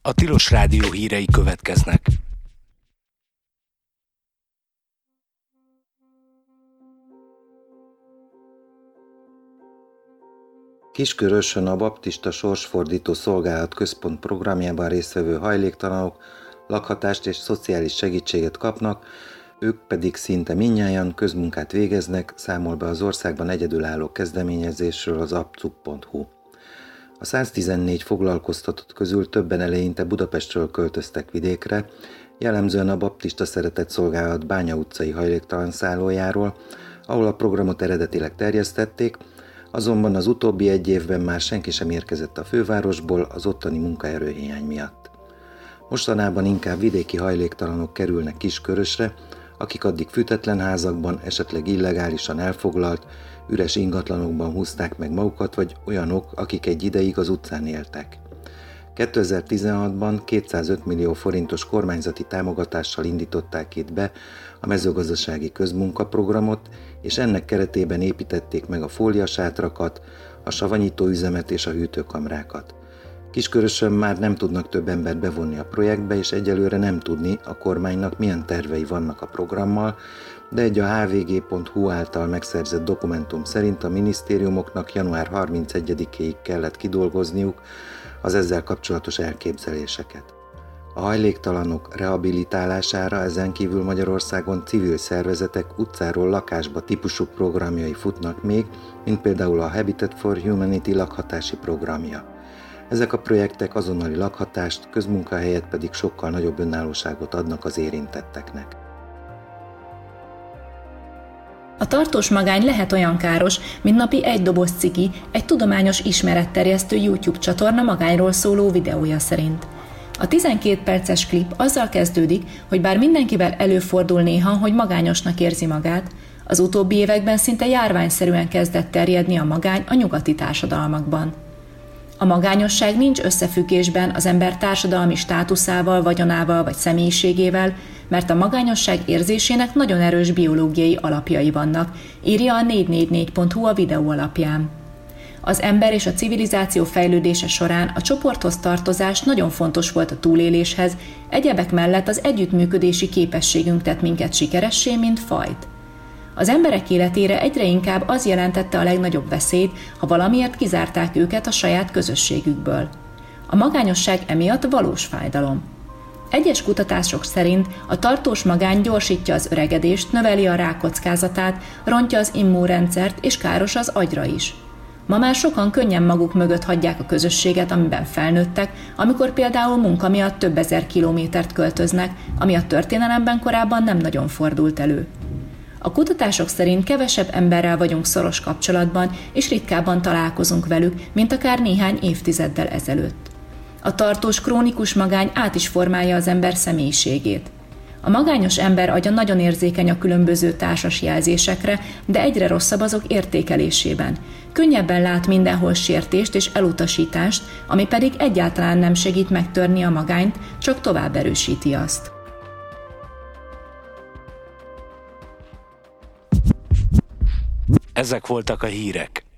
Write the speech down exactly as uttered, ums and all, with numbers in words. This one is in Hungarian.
A Tilos Rádió hírei következnek. Kiskörösön a Baptista Sorsfordító Szolgálat Központ programjában résztvevő hajléktalanok lakhatást és szociális segítséget kapnak, ők pedig szinte mindnyájan közmunkát végeznek, számol be az országban egyedülálló kezdeményezésről az apcuk pont hu. A száztizennégy foglalkoztatott közül többen eleinte Budapestről költöztek vidékre, jellemzően a Baptista Szeretett Szolgálat Bánya utcai hajléktalan szállójáról, ahol a programot eredetileg terjesztették, azonban az utóbbi egy évben már senki sem érkezett a fővárosból az ottani munkaerőhiány miatt. Mostanában inkább vidéki hajléktalanok kerülnek Kiskörösre, akik addig fűtetlen házakban, esetleg illegálisan elfoglalt, üres ingatlanokban húzták meg magukat, vagy olyanok, akik egy ideig az utcán éltek. kétezer-tizenhatban kétszázöt millió forintos kormányzati támogatással indították itt be a mezőgazdasági közmunkaprogramot, és ennek keretében építették meg a fóliasátrakat, a savanyítóüzemet és a hűtőkamrákat. Kiskörösön már nem tudnak több embert bevonni a projektbe, és egyelőre nem tudni a kormánynak milyen tervei vannak a programmal, de egy a há vé gé pont hu által megszerzett dokumentum szerint a minisztériumoknak január harmincegyedikéig kellett kidolgozniuk az ezzel kapcsolatos elképzeléseket. A hajléktalanok rehabilitálására ezen kívül Magyarországon civil szervezetek utcáról lakásba típusú programjai futnak még, mint például a Habitat for Humanity lakhatási programja. Ezek a projektek azonnali lakhatást, közmunkahelyet pedig sokkal nagyobb önállóságot adnak az érintetteknek. A tartós magány lehet olyan káros, mint napi egy doboz ciki, egy tudományos ismeretterjesztő YouTube csatorna magányról szóló videója szerint. A tizenkét perces klip azzal kezdődik, hogy bár mindenkivel előfordul néha, hogy magányosnak érzi magát, az utóbbi években szinte járványszerűen kezdett terjedni a magány a nyugati társadalmakban. A magányosság nincs összefüggésben az ember társadalmi státuszával, vagyonával vagy személyiségével, mert a magányosság érzésének nagyon erős biológiai alapjai vannak, írja a négy négy négy pont hu a videó alapján. Az ember és a civilizáció fejlődése során a csoporthoz tartozás nagyon fontos volt a túléléshez, egyebek mellett az együttműködési képességünk tett minket sikeressé, mint fajt. Az emberek életére egyre inkább az jelentette a legnagyobb veszélyt, ha valamiért kizárták őket a saját közösségükből. A magányosság emiatt valós fájdalom. Egyes kutatások szerint a tartós magány gyorsítja az öregedést, növeli a rák kockázatát, rontja az immunrendszert és káros az agyra is. Ma már sokan könnyen maguk mögött hagyják a közösséget, amiben felnőttek, amikor például munka miatt több ezer kilométert költöznek, ami a történelemben korábban nem nagyon fordult elő. A kutatások szerint kevesebb emberrel vagyunk szoros kapcsolatban, és ritkábban találkozunk velük, mint akár néhány évtizeddel ezelőtt. A tartós krónikus magány át is formálja az ember személyiségét. A magányos ember agya nagyon érzékeny a különböző társas jelzésekre, de egyre rosszabb azok értékelésében. Könnyebben lát mindenhol sértést és elutasítást, ami pedig egyáltalán nem segít megtörni a magányt, csak tovább erősíti azt. Ezek voltak a hírek.